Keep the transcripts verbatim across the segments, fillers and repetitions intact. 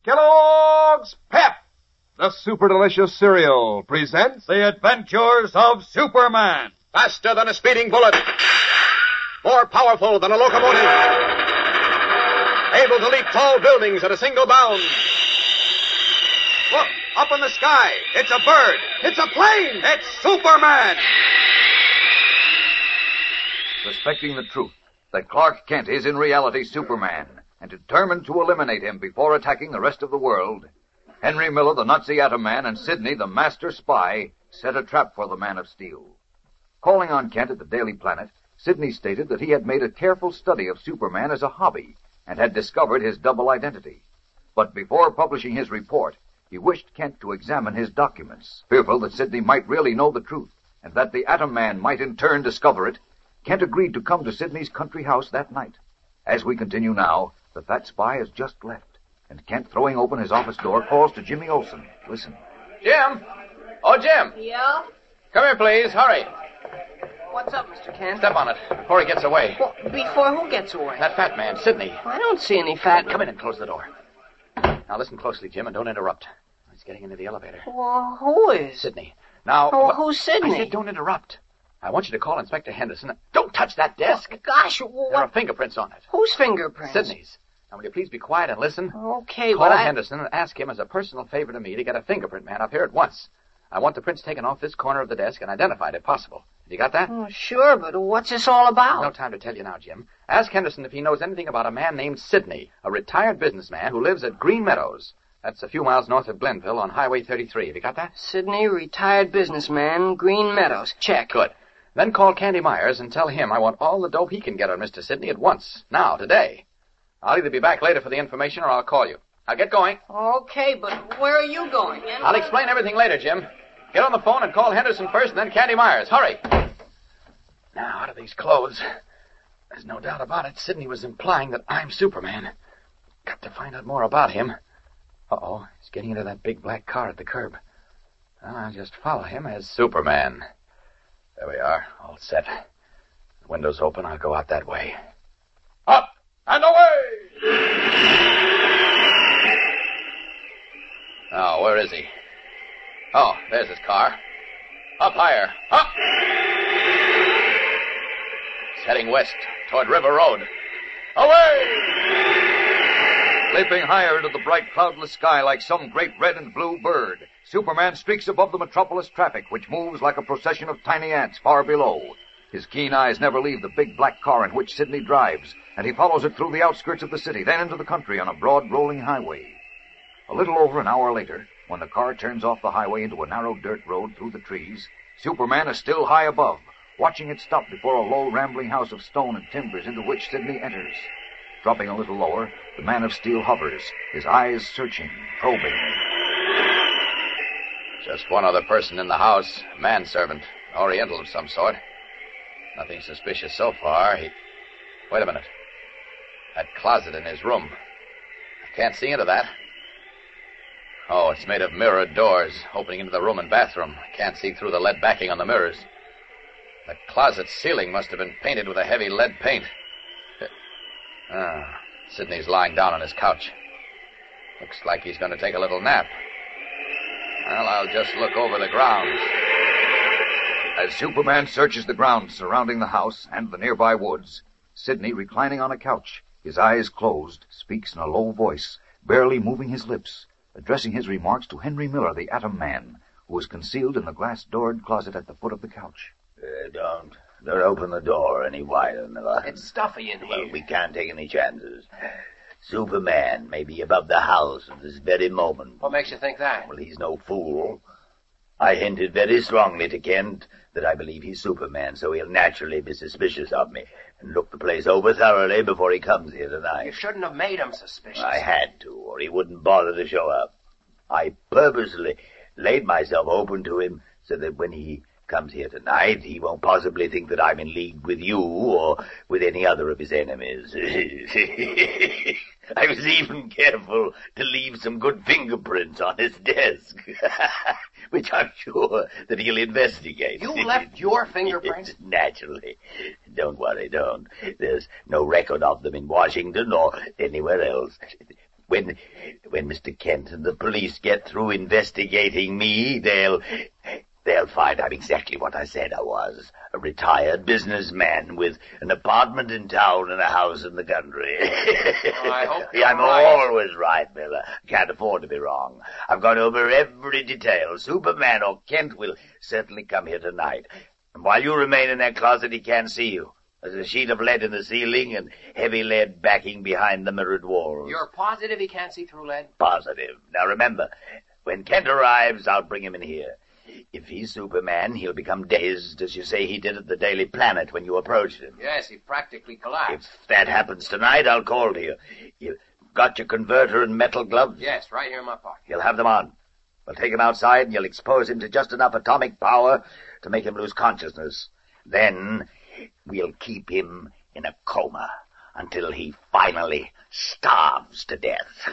Kellogg's Pep, the super delicious cereal, presents The Adventures of Superman. Faster than a speeding bullet. More powerful than a locomotive. Able to leap tall buildings at a single bound. Look, up in the sky. It's a bird. It's a plane. It's Superman. Suspecting the truth, that Clark Kent is in reality Superman, and determined to eliminate him before attacking the rest of the world, Henry Miller, the Nazi atom man, and Sidney, the master spy, set a trap for the Man of Steel. Calling on Kent at the Daily Planet, Sidney stated that he had made a careful study of Superman as a hobby and had discovered his double identity. But before publishing his report, he wished Kent to examine his documents. Fearful that Sidney might really know the truth and that the Atom Man might in turn discover it, Kent agreed to come to Sidney's country house that night. As we continue now, the fat spy has just left, and Kent, throwing open his office door, calls to Jimmy Olsen. Listen. Jim! Oh, Jim! Yeah? Come here, please. Hurry. What's up, Mister Kent? Step on it before he gets away. Well, before who gets away? That fat man, Sidney. I don't see any fat... Come in and close the door. Now listen closely, Jim, and don't interrupt. He's getting into the elevator. Well, who is? Sidney. Now... Oh, wh- who's Sidney? I said don't interrupt. I want you to call Inspector Henderson. Don't touch that desk. Oh, gosh, what? There are fingerprints on it. Whose fingerprints? Sidney's. Now, will you please be quiet and listen? Okay, Call but I... Henderson and ask him as a personal favor to me to get a fingerprint man up here at once. I want the prints taken off this corner of the desk and identified if possible. You got that? Oh, sure, but what's this all about? No time to tell you now, Jim. Ask Henderson if he knows anything about a man named Sidney, a retired businessman who lives at Green Meadows. That's a few miles north of Glenville on Highway thirty-three. Have you got that? Sidney, retired businessman, Green Meadows. Check. Good. Then call Candy Myers and tell him I want all the dope he can get on Mister Sidney at once. Now, today. I'll either be back later for the information or I'll call you. Now get going. Okay, but where are you going? And I'll explain everything later, Jim. Get on the phone and call Henderson first and then Candy Myers. Hurry. Now, out of these clothes. There's no doubt about it. Sidney was implying that I'm Superman. Got to find out more about him. Uh-oh, he's getting into that big black car at the curb. Well, I'll just follow him as Superman. There we are, all set. The window's open. I'll go out that way. Up and away! Oh, where is he? Oh, there's his car. Up higher. Up! He's heading west toward River Road. Away! Leaping higher into the bright, cloudless sky like some great red and blue bird, Superman streaks above the metropolis traffic, which moves like a procession of tiny ants far below. His keen eyes never leave the big black car in which Sidney drives, and he follows it through the outskirts of the city, then into the country on a broad, rolling highway. A little over an hour later, when the car turns off the highway into a narrow dirt road through the trees, Superman is still high above, watching it stop before a low, rambling house of stone and timbers into which Sidney enters. Dropping a little lower, the Man of Steel hovers, his eyes searching, probing. Just one other person in the house, a manservant, Oriental of some sort. Nothing suspicious so far. He... Wait a minute. That closet in his room. I can't see into that. Oh, it's made of mirrored doors, opening into the room and bathroom. I can't see through the lead backing on the mirrors. The closet ceiling must have been painted with a heavy lead paint. Ah, Sidney's lying down on his couch. Looks like he's going to take a little nap. Well, I'll just look over the grounds. As Superman searches the grounds surrounding the house and the nearby woods, Sidney, reclining on a couch, his eyes closed, speaks in a low voice, barely moving his lips, addressing his remarks to Henry Miller, the Atom Man, who was concealed in the glass-doored closet at the foot of the couch. Uh, don't. Don't open the door any wider, Miller. It's stuffy in here. Well, we can't take any chances. Superman may be above the house at this very moment. What makes you think that? Well, he's no fool. I hinted very strongly to Kent that I believe he's Superman, so he'll naturally be suspicious of me and look the place over thoroughly before he comes here tonight. You shouldn't have made him suspicious. I had to, or he wouldn't bother to show up. I purposely laid myself open to him so that when he comes here tonight, he won't possibly think that I'm in league with you or with any other of his enemies. I was even careful to leave some good fingerprints on his desk, which I'm sure that he'll investigate. You left your fingerprints? Naturally. Don't worry, don't. There's no record of them in Washington or anywhere else. When, when Mister Kent and the police get through investigating me, they'll, they'll find I'm exactly what I said I was. A retired businessman with an apartment in town and a house in the country. Well, I hope yeah, I'm you're right. always right, Miller. Can't afford to be wrong. I've gone over every detail. Superman or Kent will certainly come here tonight. And while you remain in that closet, he can't see you. There's a sheet of lead in the ceiling and heavy lead backing behind the mirrored walls. You're positive he can't see through lead? Positive. Now remember, when Kent arrives, I'll bring him in here. If he's Superman, he'll become dazed, as you say he did at the Daily Planet when you approached him. Yes, he practically collapsed. If that happens tonight, I'll call to you. You got your converter and metal gloves? Yes, right here in my pocket. You'll have them on. We'll take him outside and you'll expose him to just enough atomic power to make him lose consciousness. Then we'll keep him in a coma until he finally starves to death.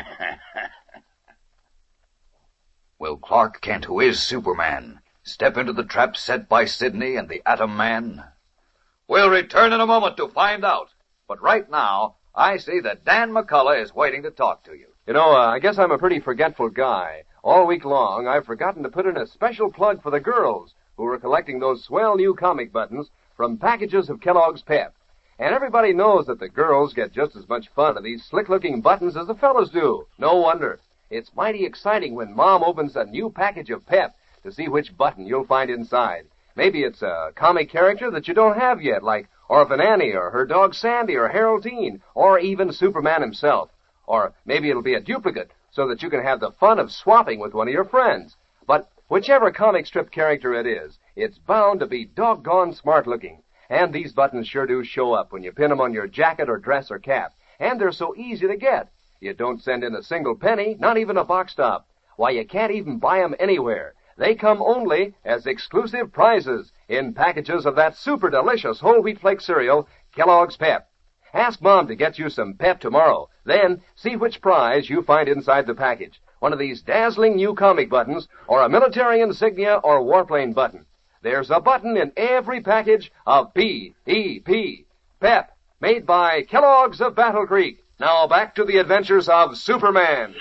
Will Clark Kent, who is Superman, step into the trap set by Sidney and the Atom Man? We'll return in a moment to find out. But right now, I see that Dan McCullough is waiting to talk to you. You know, uh, I guess I'm a pretty forgetful guy. All week long, I've forgotten to put in a special plug for the girls who are collecting those swell new comic buttons from packages of Kellogg's Pep. And everybody knows that the girls get just as much fun of these slick-looking buttons as the fellas do. No wonder. It's mighty exciting when Mom opens a new package of Pep to see which button you'll find inside. Maybe it's a comic character that you don't have yet, like Orphan Annie or her dog Sandy or Haroldine, or even Superman himself. Or maybe it'll be a duplicate so that you can have the fun of swapping with one of your friends. But whichever comic strip character it is, it's bound to be doggone smart-looking. And these buttons sure do show up when you pin them on your jacket or dress or cap. And they're so easy to get. You don't send in a single penny, not even a box top. Why, you can't even buy them anywhere. They come only as exclusive prizes in packages of that super delicious whole wheat flake cereal, Kellogg's Pep. Ask Mom to get you some Pep tomorrow. Then see which prize you find inside the package. One of these dazzling new comic buttons, or a military insignia or warplane button. There's a button in every package of P E P. Pep, made by Kellogg's of Battle Creek. Now back to the adventures of Superman.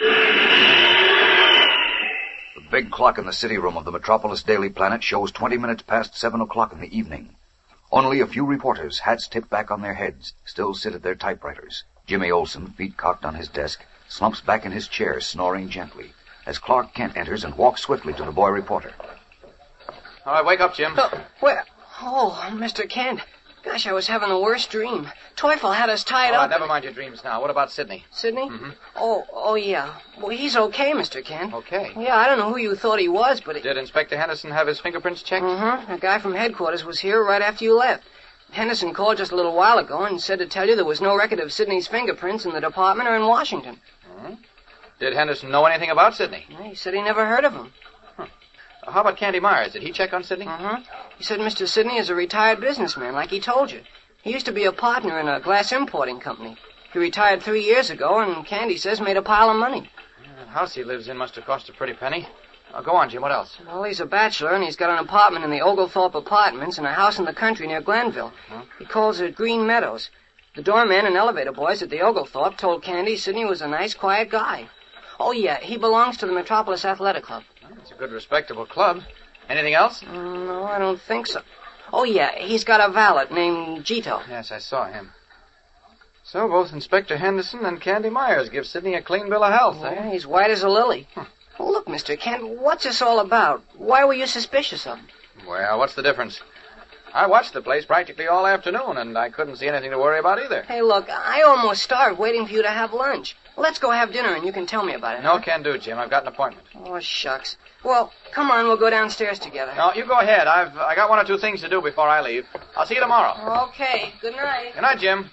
The big clock in the city room of the Metropolis Daily Planet shows twenty minutes past seven o'clock in the evening. Only a few reporters, hats tipped back on their heads, still sit at their typewriters. Jimmy Olsen, feet cocked on his desk, slumps back in his chair, snoring gently, as Clark Kent enters and walks swiftly to the boy reporter. All right, wake up, Jim. Oh, where? Oh, Mister Kent. Gosh, I was having the worst dream. Teufel had us tied All right, up. never mind your dreams now. What about Sidney? Sidney? Mm-hmm. Oh, oh, yeah. Well, he's okay, Mister Kent. Okay. Yeah, I don't know who you thought he was, but... He... Did Inspector Henderson have his fingerprints checked? Mm-hmm. A guy from headquarters was here right after you left. Henderson called just a little while ago and said to tell you there was no record of Sidney's fingerprints in the department or in Washington. Mm-hmm. Did Henderson know anything about Sidney? Yeah, he said he never heard of him. Huh. How about Candy Myers? Did he check on Sidney? Mm-hmm. He said Mister Sidney is a retired businessman, like he told you. He used to be a partner in a glass importing company. He retired three years ago, and Candy says made a pile of money. Yeah, the house he lives in must have cost a pretty penny. Now, go on, Jim. What else? Well, he's a bachelor, and he's got an apartment in the Oglethorpe Apartments and a house in the country near Glenville. Huh? He calls it Green Meadows. The doorman and elevator boys at the Oglethorpe told Candy Sidney was a nice, quiet guy. Oh, yeah, he belongs to the Metropolis Athletic Club. Well, it's a good, respectable club. Anything else? Mm, no, I don't think so. Oh, yeah, he's got a valet named Gito. Yes, I saw him. So both Inspector Henderson and Candy Myers give Sidney a clean bill of health, Yeah, eh? he's white as a lily. Huh. Well, look, Mister Kent, what's this all about? Why were you suspicious of him? Well, what's the difference? I watched the place practically all afternoon, and I couldn't see anything to worry about either. Hey, look, I almost starved waiting for you to have lunch. Let's go have dinner, and you can tell me about it. No, huh? can do, Jim. I've got an appointment. Oh, shucks. Well, come on, we'll go downstairs together. No, you go ahead. I've I got one or two things to do before I leave. I'll see you tomorrow. Okay, good night. Good night, Jim.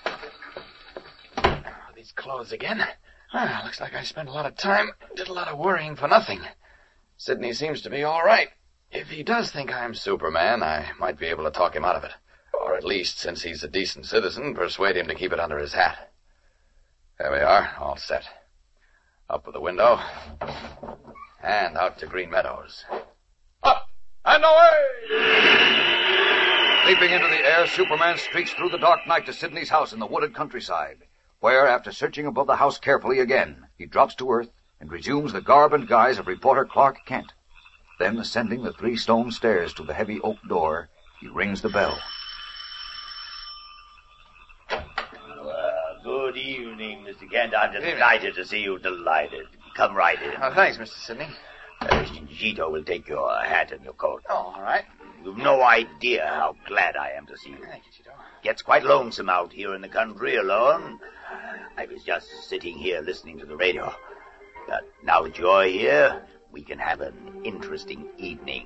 Oh, these clothes again. Ah, looks like I spent a lot of time, did a lot of worrying for nothing. Sidney seems to be all right. If he does think I'm Superman, I might be able to talk him out of it. Or at least, since he's a decent citizen, persuade him to keep it under his hat. There we are, all set. Up with the window. And out to Green Meadows. Up and away! Leaping into the air, Superman streaks through the dark night to Sidney's house in the wooded countryside. where, after searching above the house carefully again, he drops to earth and resumes the garb and guise of reporter Clark Kent. Then, ascending the three stone stairs to the heavy oak door, he rings the bell. Well, good evening, Mister Kent. I'm delighted to see you. Delighted. Come right in. Oh, thanks, Mister Sidney. Uh, Gito will take your hat and your coat. Oh, all right. You've no idea how glad I am to see you. Thank you, Gito. Gets quite lonesome out here in the country alone. I was just sitting here listening to the radio. But now that you're here, we can have an interesting evening.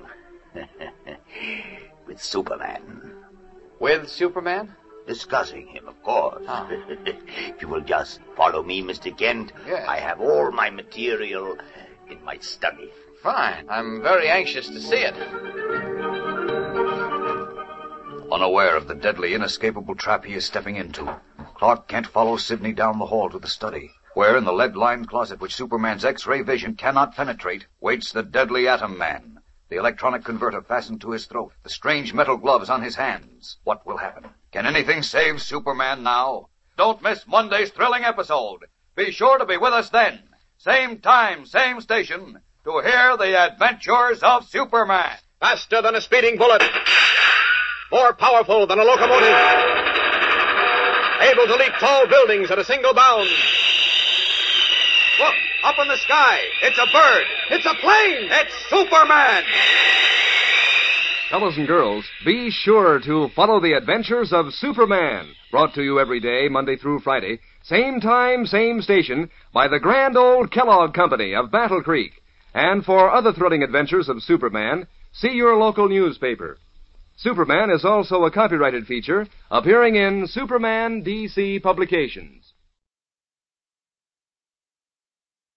With Superman. With Superman? Discussing him, of course. Oh. If you will just follow me, Mister Kent, Yes. I have all my material in my study. Fine. I'm very anxious to see it. Unaware of the deadly, inescapable trap he is stepping into, Clark Kent follows Sidney down the hall to the study, where, in the lead-lined closet which Superman's X-ray vision cannot penetrate, waits the deadly Atom Man, the electronic converter fastened to his throat, the strange metal gloves on his hands. What will happen? Can anything save Superman now? Don't miss Monday's thrilling episode. Be sure to be with us then. Same time, same station, to hear the adventures of Superman. Faster than a speeding bullet. More powerful than a locomotive. Able to leap tall buildings at a single bound. Look, up in the sky. It's a bird. It's a plane. It's Superman. Fellows and girls, be sure to follow the adventures of Superman. Brought to you every day, Monday through Friday. Same time, same station, by the grand old Kellogg Company of Battle Creek. And for other thrilling adventures of Superman, see your local newspaper. Superman is also a copyrighted feature appearing in Superman D C Publications.